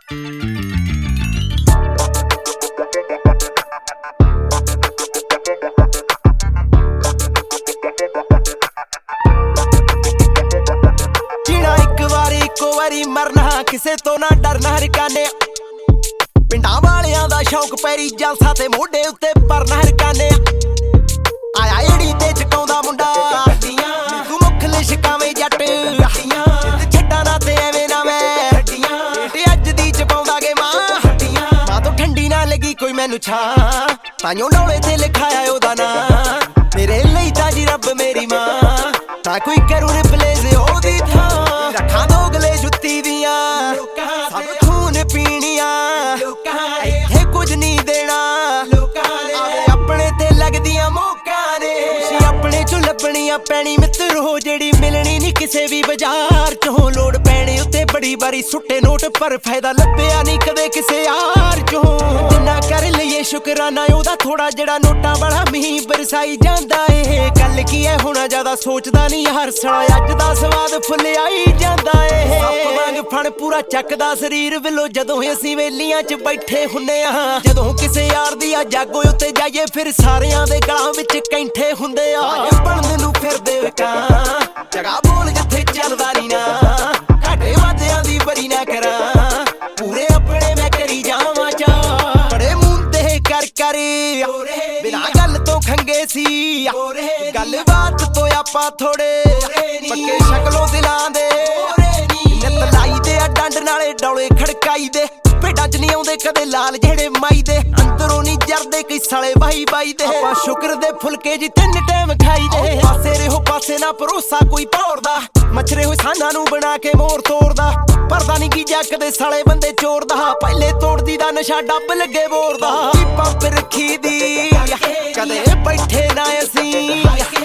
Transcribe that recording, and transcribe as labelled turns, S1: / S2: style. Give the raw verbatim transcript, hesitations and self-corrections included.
S1: जीना एक वारी इको वारी मरना किसे तो ना डरना हरकाने पिंडां वालियां दा शौक पैरी जलसा ते मोढे उत्ते भरना हरकाने आया एड़ी ते चकाउंदा मुंडा तू मुख लिशकावे जट छड्डा ना ते एवें ना मैं ते अज दी चपाउंदा गे मां मां तो ठंडी ना लगी कोई मैनू छां ताइयों डोले ते लिखाया ओदा नां मेरे लई तां जी रब मेरी मां तां कोई करू रिप्लेस ओदी थां रखा दोगले जुत्ती दियां सब खून पीनियां इत्थे कुछ नहीं देना आवे अपने ते लगदियां मौका ने अपने चो लभनियां पैनी मित्र हो जेड़ी मिलनी नहीं किसे भी बाजार चों लोड़ पैने उत्ते बड़ी बारी सुट्टे नोट पर फायदा लभ्या नहीं कदे किसे यार चों जिन्ना कर लईए शुकराना ओदा थोड़ा जेड़ा नोटां वाला मींह बरसाई जांदा ए गल की है हुण ज्यादा सोचदा नहीं हर साल अज दा स्वाद फुल आई जांदा ए सप वांग फण पूरा चकदा शरीर विलो जदों असीं वेलियां च बैठे हुन्ने आ जदों किसे यार दी आ जागो उत्ते जाइए फिर सारियां दे गलां विच कैंठे हुंदे आ बनन नूं फिरदे विकां जगा बोल जिथे चलदा नहीं ना घाटे वादियां दी बरी ना करां पूरे अपने मैं करी जावां चा बड़े मुंदे कर कर बिना गल तो खंगे सी गल बात तो आपां थोड़े पक्के शक्लों दिलां दे नित लाई दे डंड नाले डौले खड़काई दे भेडां च नहीं आउंदे कदे लाल जेड़े माई दे अंदरों नहीं जरदे कई साले बाई बाई दे आपां शुकर दे फुलके जी तीन टाइम खाई दे पासे रहो पासे ना भरोसा कोई भौरदा मछरे होए साना नूं बना के मोर तोड़दा भरदा नहीं की जकदे साले बंदे चोरदा पहले तोड़दी दा नशा डब लगे बोरदा पंप रखी दी कदे बैठे ना असीं